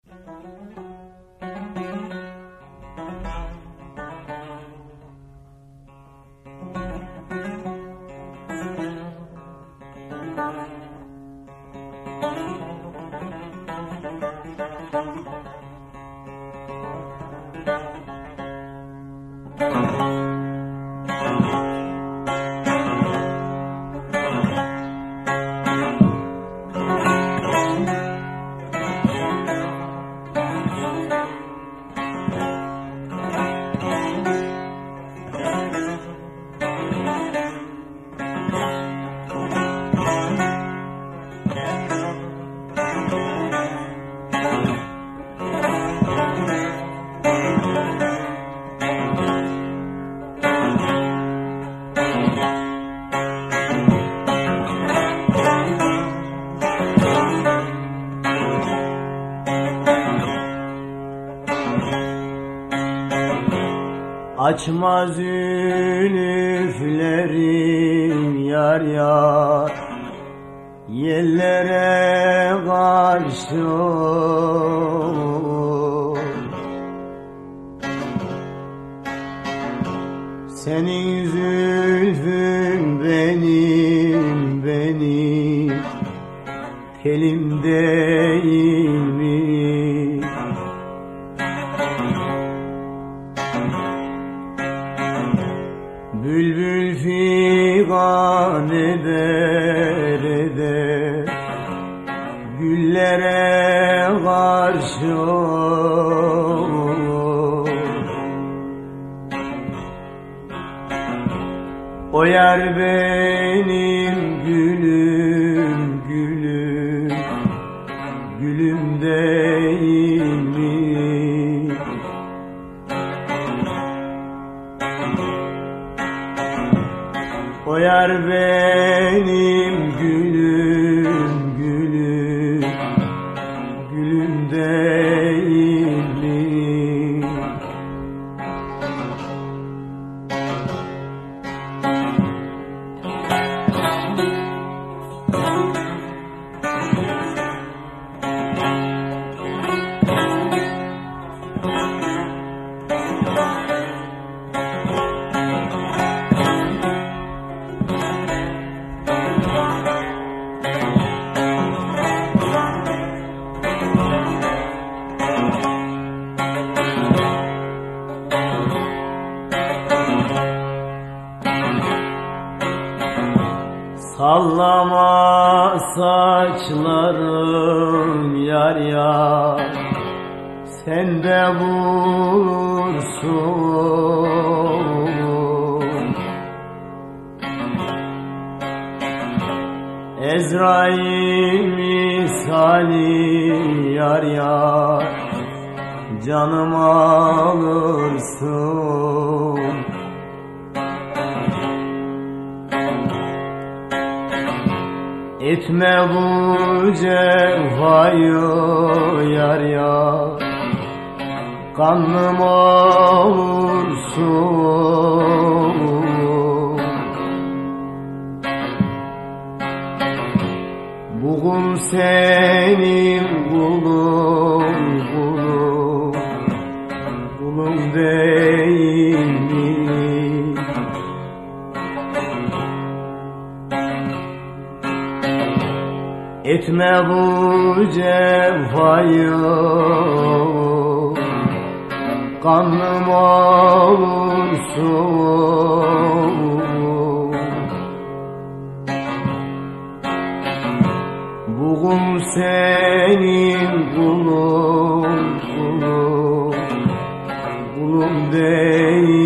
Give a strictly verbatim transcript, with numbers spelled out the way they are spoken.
Açma zülüflerim yar yar, yellere karşı senin zülfün benim, benim telim değil mi? Bülbül figan eder eder güllere karşı, o yer benim gülüm, gülüm, gülüm değil mi? O yer benim gülüm, gülüm, gülüm değil mi? Sallama saçlarım yar yar, sen de bulursun. Ezrail misali yar yar, canımı alırsın. Etme bu cefayı yar yar, kanım olursun. Bu kul senin kulun, kulun, kulun değil mi? Etme bu cefayı, kanım olursun. Bu kul senin kulun, kulun, kulun değil.